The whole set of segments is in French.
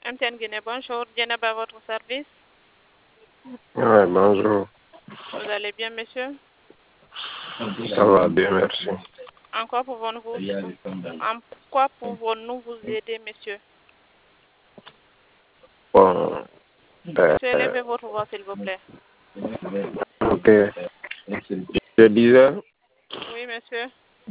MTN Guinée, bonjour. Dienab à votre service. Ouais, bonjour. Vous allez bien, monsieur? Ça va bien, merci. En quoi pouvons-nous vous aider, monsieur? Bon, Monsieur, élevez votre voix, s'il vous plaît. ok. Je disais, Oui, monsieur.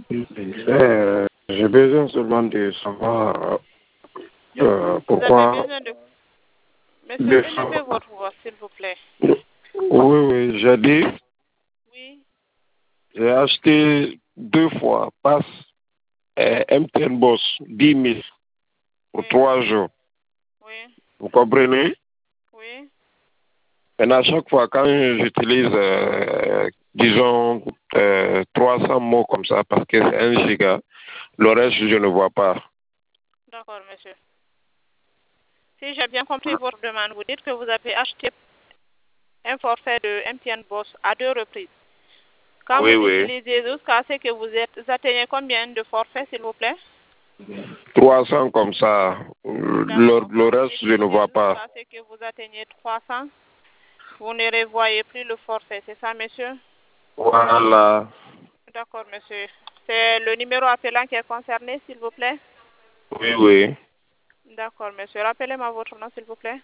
j'ai besoin seulement de savoir Vous pourquoi. avez besoin de... Monsieur, élevez votre voix, s'il vous plaît. Oui, j'ai dit, Oui. j'ai acheté 2 fois passe MTN Boss 10 000 pour Oui. 3 jours. Oui. Vous comprenez? Oui. Et à chaque fois, quand j'utilise, disons, 300 mots comme ça, parce que c'est 1 giga, le reste, je ne vois pas. D'accord, monsieur. Si j'ai bien compris votre demande, vous dites que vous avez acheté un forfait de MTN Boss à 2 reprises. Quand Oui, vous oui. utilisez jusqu'à ce que vous atteignez combien de forfaits, s'il vous plaît? 300 comme ça. Le reste, je ne vois pas. Jusqu'à ce que vous atteignez 300, vous ne revoyez plus le forfait, c'est ça, monsieur? Voilà. D'accord, monsieur. C'est le numéro appelant qui est concerné, s'il vous plaît? Oui, oui. D'accord, monsieur. Rappelez-moi votre nom, s'il vous plaît.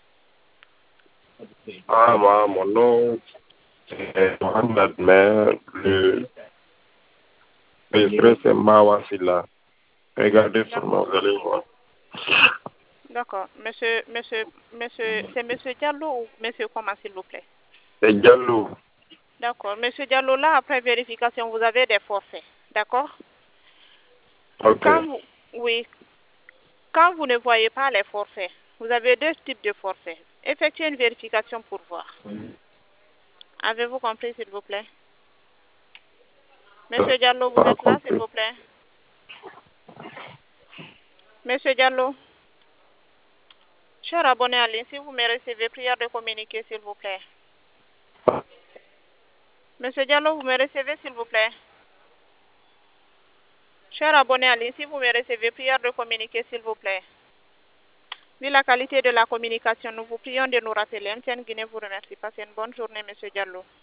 Ah, moi, mon nom, c'est Mohamed, mais le c'est Mawasila. Regardez seulement, vous allez voir. D'accord. Monsieur, c'est monsieur Diallo ou monsieur comment, s'il vous plaît? C'est Diallo. D'accord. Monsieur Diallo, là, après vérification, vous avez des forfaits. D'accord? Ok. Oui. Quand vous ne voyez pas les forfaits, vous avez 2 types de forfaits. Effectuez une vérification pour voir. Avez-vous compris, s'il vous plaît? Monsieur Diallo, vous êtes là, s'il vous plaît? Monsieur Diallo? Cher abonné en ligne, si vous me recevez, prière de communiquer, s'il vous plaît. Monsieur Diallo, vous me recevez, s'il vous plaît? Cher abonné en ligne, si vous me recevez, prière de communiquer, s'il vous plaît. Vu la qualité de la communication, nous vous prions de nous rappeler. MTN Guinée vous remercie. Passez une bonne journée, monsieur Diallo.